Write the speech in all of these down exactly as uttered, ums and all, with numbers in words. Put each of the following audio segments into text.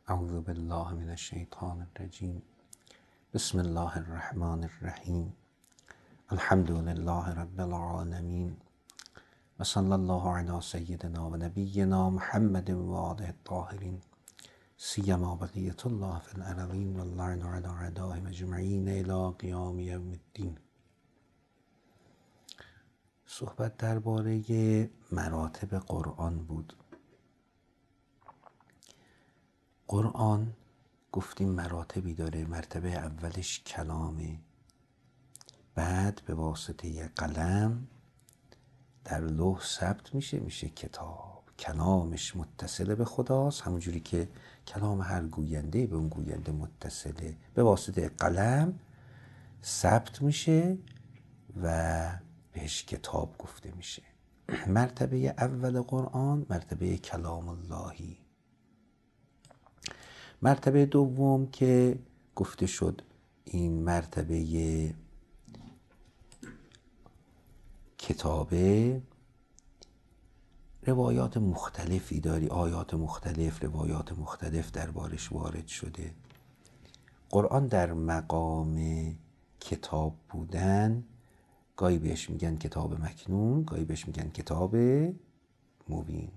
اعوذ بالله من الشیطان الرجیم. بسم الله الرحمن الرحیم. الحمد لله رب العالمین و صلی الله علی سیدنا و نبینا محمد و آله الطاهرین سیما بقیة الله فی الارضین و اللعن علی اعدائهم اجمعین الی قیام یوم الدین. صحبت درباره مراتب قرآن بود. قرآن گفتیم مراتبی داره. مرتبه اولش کلامه، بعد به واسطه قلم در لوح ثبت میشه میشه کتاب. کلامش متصل به خداست، همونجوری که کلام هر گوینده به اون گوینده متصله. به واسطه قلم ثبت میشه و بهش کتاب گفته میشه. مرتبه اول قرآن مرتبه کلام اللهی. مرتبه دوم که گفته شد این مرتبه کتابه، روایات مختلفی داری، آیات مختلف، روایات مختلف دربارش وارد شده. قرآن در مقام کتاب بودن گاهی بهش میگن کتاب مکنون، گاهی بهش میگن کتاب مبین.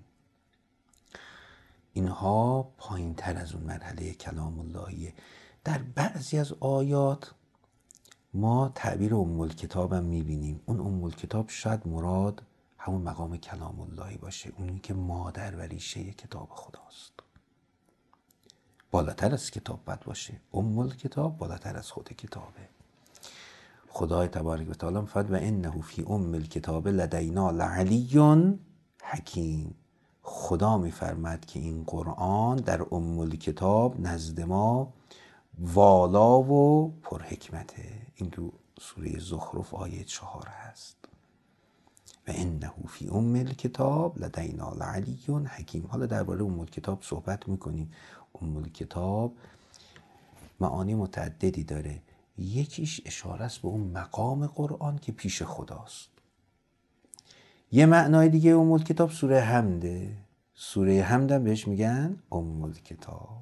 اینها پایین تر از اون مرحله کلام اللهیه. در بعضی از آیات ما تعبیر ام الکتاب هم میبینیم. اون ام الکتاب شاید مراد همون مقام کلام اللهی باشه، اونی که مادر و ریشه کتاب خداست. بالاتر از کتاب باید باشه. ام الکتاب بالاتر از خود کتابه. خدای تبارک و تعالی فرمود و انه فی ام الکتاب لدینا لعلی حکیم. خدا میفرماد که این قرآن در ام الکتاب نزد ما والا و پرحکمته. این تو سوره زخرف آیه چهار هست. و انه فی ام الکتاب لدینا لعلی حکیم. حالا درباره ام الکتاب صحبت میکنیم. ام الکتاب معانی متعددی داره. یکیش اشاره است به اون مقام قرآن که پیش خداست. یه معنای دیگه ام الکتاب سوره حمده. سوره حمد هم بهش میگن ام الکتاب.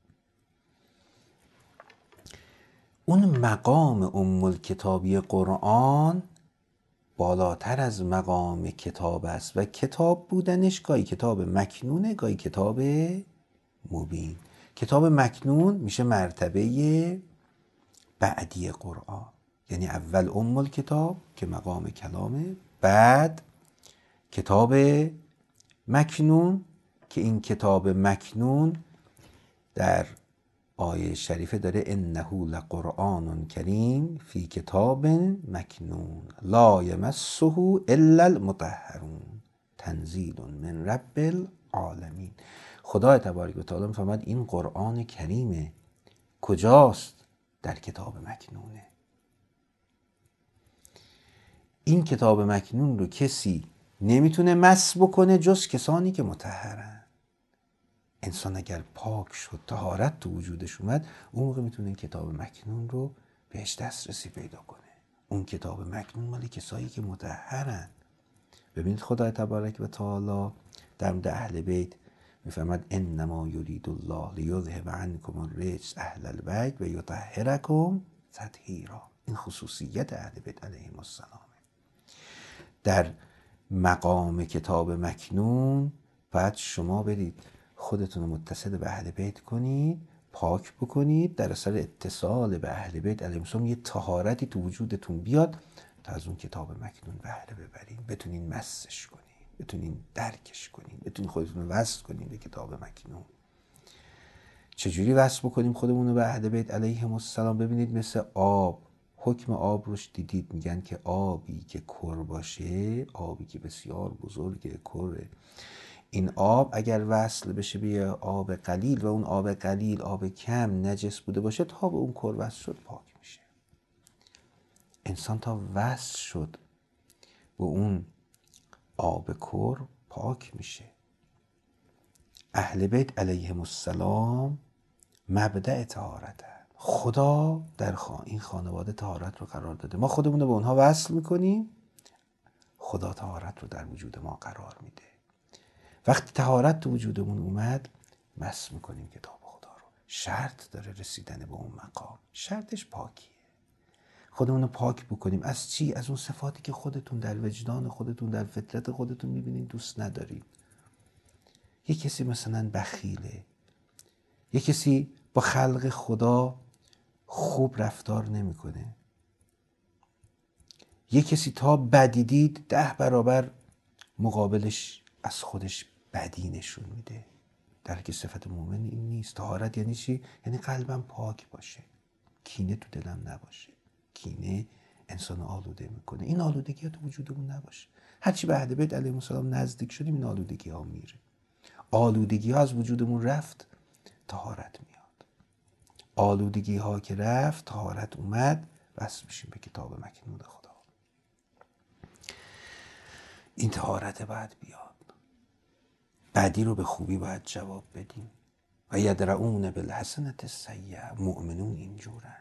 اون مقام ام الکتابی قرآن بالاتر از مقام کتاب است و کتاب بودنش گاهی کتاب مکنونه، گاهی کتاب مبین. کتاب مکنون میشه مرتبه بعدی قرآن، یعنی اول ام الکتاب که مقام کلامه، بعد کتاب مکنون که این کتاب مکنون در آیه شریفه داره انه لقرآن کریم فی کتاب مکنون لا یمسه الا المطهرون تنزیل من رب العالمین. خدای تبارک و تعالی میفرماد این قرآن کریمه. کجاست؟ در کتاب مکنونه. این کتاب مکنون رو کسی نمیتونه مس بکنه جز کسانی که مطهرن. انسان اگر پاک شد، طهارت تو وجودش اومد، اون موقع میتونه این کتاب مکنون رو بهش دسترسی پیدا کنه. اون کتاب مکنون مال کسایی که مطهرن. ببینید خدای تبارک و تعالی در مورد اهل بیت میفرماد انما یرید الله لیذهب عنکم الرجس اهل البیت و یطهرکم تطهیرا. این خصوصیت اهل بیت علیهم السلام. در مقام کتاب مکنون بعد شما برید خودتون رو متصل به اهل بیت کنید، پاک بکنید، در اثر اتصال به اهل بیت علیهم السلام یه طهارتی تو وجودتون بیاد تا از اون کتاب مکنون بهره ببرید، بتونین مسش کنید، بتونین درکش کنید، بتونین خودتون رو وصل کنید به کتاب مکنون. چجوری وصل بکنیم خودمون رو به اهل بیت علیهم السلام؟ ببینید مثل آب. حکم آب روش دیدید، میگن که آبی که کر باشه، آبی که بسیار بزرگه، کره، این آب اگر وصل بشه به آب قلیل و اون آب قلیل آب کم نجس بوده باشه، تا به اون کر وصل شد پاک میشه. انسان تا وصل شد به اون آب کر پاک میشه. اهل بیت علیهم السلام مبدأ طهارت. خدا در این خانواده طهارت رو قرار داده. ما خودمون رو به اونها وصل میکنیم، خدا طهارت رو در وجود ما قرار میده. وقتی طهارت تو وجودمون اومد، مس میکنیم کتاب خدا رو. شرط داره رسیدن به اون مقام. شرطش پاکیه. خودمون رو پاک بکنیم از چی؟ از اون صفاتی که خودتون در وجدان خودتون، در فطرت خودتون میبینید دوست ندارید. یه کسی مثلا بخیله، یه کسی با خلق خدا خوب رفتار نمیکنه، یه کسی تا بدی دید ده برابر مقابلش از خودش بدی نشون میده. در که صفت مومن این نیست. طهارت یعنی چی؟ یعنی قلبم پاک باشه، کینه تو دلم نباشه. کینه انسان آلوده میکنه. این آلودگی ها تو وجودمون نباشه. هرچی به اهل بیت علیهم السلام نزدیک شدیم این آلودگی ها میره. آلودگی ها از وجودمون رفت، طهارت میاد. آلودگی ها که رفت، طهارت اومد، بس میشیم به کتاب مکنون خدا. این طهارت باید بیاد. بدی رو به خوبی باید جواب بدیم. و یدرؤون بالحسنة السیئة. مؤمنون اینجورن،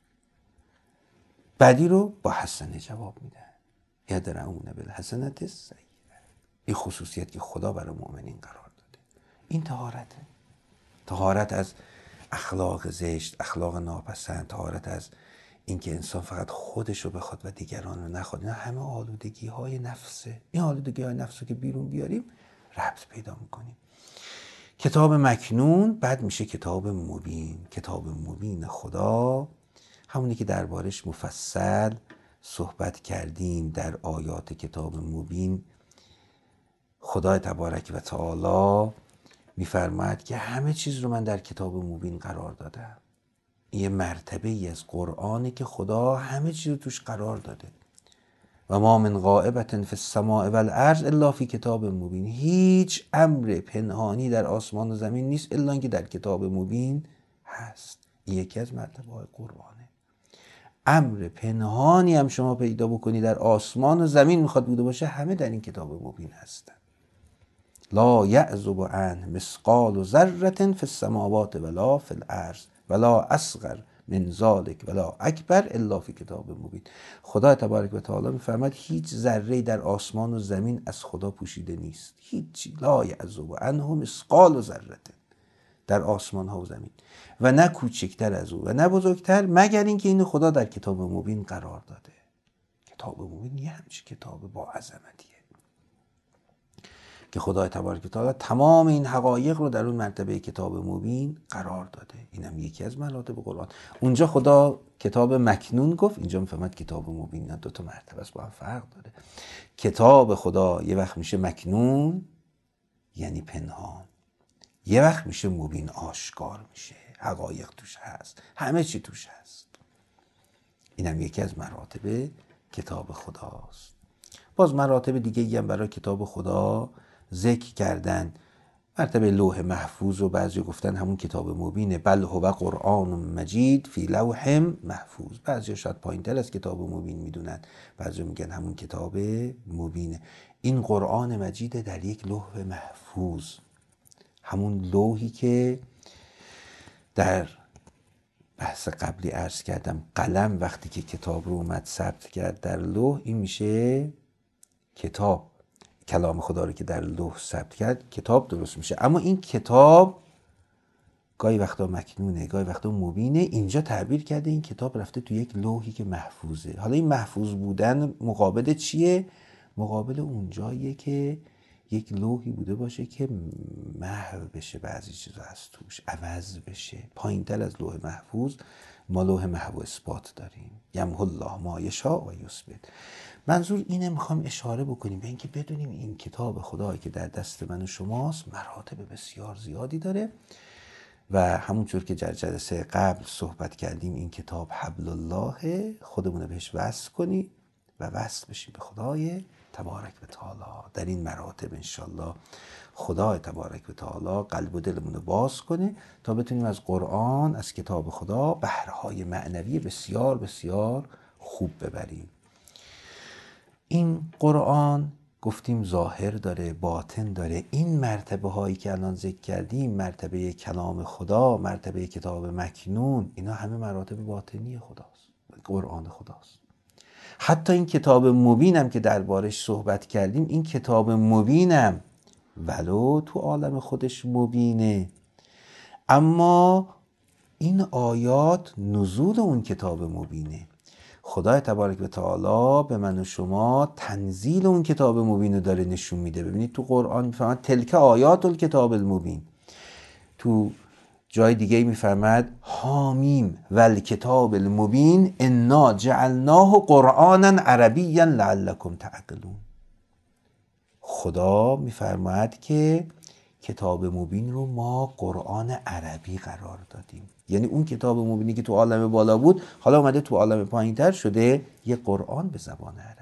بدی رو با حسنه جواب میدن. یدرؤون بالحسنة السیئة. این خصوصیت که خدا برای مؤمنین قرار داده. این طهارته. طهارت از اخلاق زشت، اخلاق ناپسند، طهارت از اینکه انسان فقط خودش رو بخواد و دیگران رو نخواد. اینا همه آلودگی های نفسه. این آلودگی های نفس رو که بیرون بیاریم ربط پیدا میکنیم. کتاب مکنون بعد میشه کتاب مبین. کتاب مبین خدا همونی که دربارش مفصل صحبت کردیم در آیات کتاب مبین. خدا تبارک و تعالی میفرماید که همه چیز رو من در کتاب مبین قرار دادم. یه مرتبه ای از قرآنی که خدا همه چیز رو توش قرار داده. و ما من غائبة فی السماء والارض الا فی کتاب مبین. هیچ امر پنهانی در آسمان و زمین نیست الا اینکه در کتاب مبین هست. این یکی از مرتبه های قرآنه. امر پنهانی هم شما پیدا بکنی در آسمان و زمین میخواد بوده باشه، همه در این کتاب مبین هستن. لا یعزب عنه مثقال ذرة فی السماوات ولا فی الارض ولا اصغر من ذلک ولا اکبر الا فی کتاب مبین. خدا تبارک و تعالی میفرماید هیچ ذره در آسمان و زمین از خدا پوشیده نیست. هیچی. لا یعزب عنه مثقال ذره در آسمان ها و زمین، و نه کوچکتر از او و نه بزرگتر، مگر اینکه اینو خدا در کتاب مبین قرار داده. کتاب مبین یه همچین کتاب با عظمتیه که خدای تبارک و تعالی تمام این حقایق رو در اون مرتبه کتاب مبین قرار داده. اینم یکی از مراتب قرآن. اونجا خدا کتاب مکنون گفت، اینجا میفهمد کتاب مبین. اینا دو تا مرتبه است، با هم فرق داره. کتاب خدا یه وقت میشه مکنون یعنی پنهان، یه وقت میشه مبین، آشکار میشه، حقایق توش هست، همه چی توش هست. اینم یکی از مراتب کتاب خداست. باز مراتب دیگه هم برای کتاب خدا ذکر کردن. مرتبه لوح محفوظ و بعضی گفتن همون کتاب مبینه. بل هو قرآن مجید فی لوح محفوظ. بعضی شاید پایین‌تر از کتاب مبین میدونن، بعضی میگن همون کتاب مبینه. این قرآن مجید در یک لوح محفوظ، همون لوحی که در بحث قبلی عرض کردم قلم وقتی که کتاب رو اومد ثبت کرد در لوح، این میشه کتاب. کلام خدا رو که در لوح ثبت کرد کتاب درست میشه. اما این کتاب گاهی وقتا مکنونه، گاهی وقتا مبینه. اینجا تعبیر کرده این کتاب رفته تو یک لوحی که محفوظه. حالا این محفوظ بودن مقابل چیه؟ مقابل اونجاییه که یک لوحی بوده باشه که محو بشه، بعضی چیزا از توش عوض بشه. پایین تر از لوح محفوظ ما لوح محو اثبات داریم. یمحو الله ما یشاء و یثبت. منظور اینه، میخوام اشاره بکنیم به اینکه بدونیم این کتاب خدایی که در دست من و شماست مراتب بسیار زیادی داره و همونطور که در جلسه قبل صحبت کردیم این کتاب حبل الله، خودمون رو بهش وصل کنیم و وصل بشیم به خدای تبارک و تعالی. در این مراتب انشالله خدای تبارک و تعالی قلب و دلمون رو باز کنه تا بتونیم از قرآن، از کتاب خدا بهرهای معنوی بسیار بسیار خوب ببریم. این قرآن گفتیم ظاهر داره، باطن داره. این مرتبه هایی که الان ذکر کردیم، مرتبه کلام خدا، مرتبه کتاب مکنون، اینا همه مراتب باطنی خداست، قرآن خداست. حتی این کتاب مبینم که دربارش صحبت کردیم، این کتاب مبینم ولو تو عالم خودش مبینه، اما این آیات نزول اون کتاب مبینه. خدای تبارک و تعالی به من و شما تنزیل اون کتاب مبین رو داره نشون میده. ببینید تو قرآن میفرماد تلک آیات الکتاب المبین، تو جای دیگه میفرماد حامیم و الکتاب المبین انا جعلناه قرآنا عربیا لعلکم تعقلون. خدا میفرماد که کتاب مبین رو ما قرآن عربی قرار دادیم. یعنی اون کتاب مبینی که تو عالم بالا بود حالا اومده تو عالم پایینتر شده یه قرآن به زبان عربی.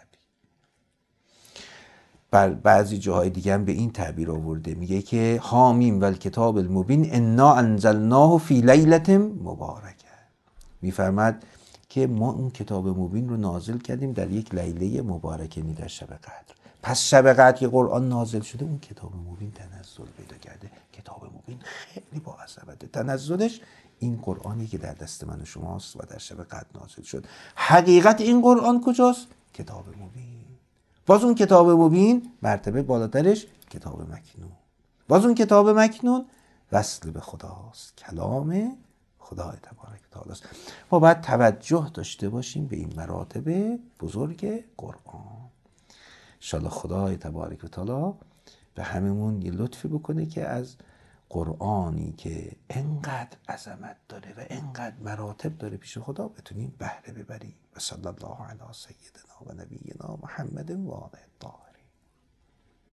بر بعضی جاهای دیگه هم به این تعبیر آورده، میگه که حامیم و الکتاب المبین انا انزلناه فی لیلة مبارکه. میفرماد که ما اون کتاب مبین رو نازل کردیم در یک لیله مبارکه، یعنی در شب قدر. پس شب قدر که قرآن نازل شده اون کتاب مبین تنزل پیدا کرده. کتاب مبین خیلی با عظمته، تنزلش این قرآنی که در دست من و شماست و در شب قدر نازل شد. حقیقت این قرآن کجاست؟ کتاب مبین. باز اون کتاب مبین مرتبه بالاترش کتاب مکنون. باز اون کتاب مکنون وصل به خداست، کلام خدای تبارک و تعالی است. ما باید توجه داشته باشیم به این مراتب بزرگ قرآن. انشاءالله خدای تبارک و تعالی به هممون یه لطفی بکنه که از قرآنی که انقدر عظمت داره و انقدر مراتب داره پیش خدا بتونیم بهره ببریم. و صلی الله علی سیدنا و نبینا محمد و آله الطاهرین.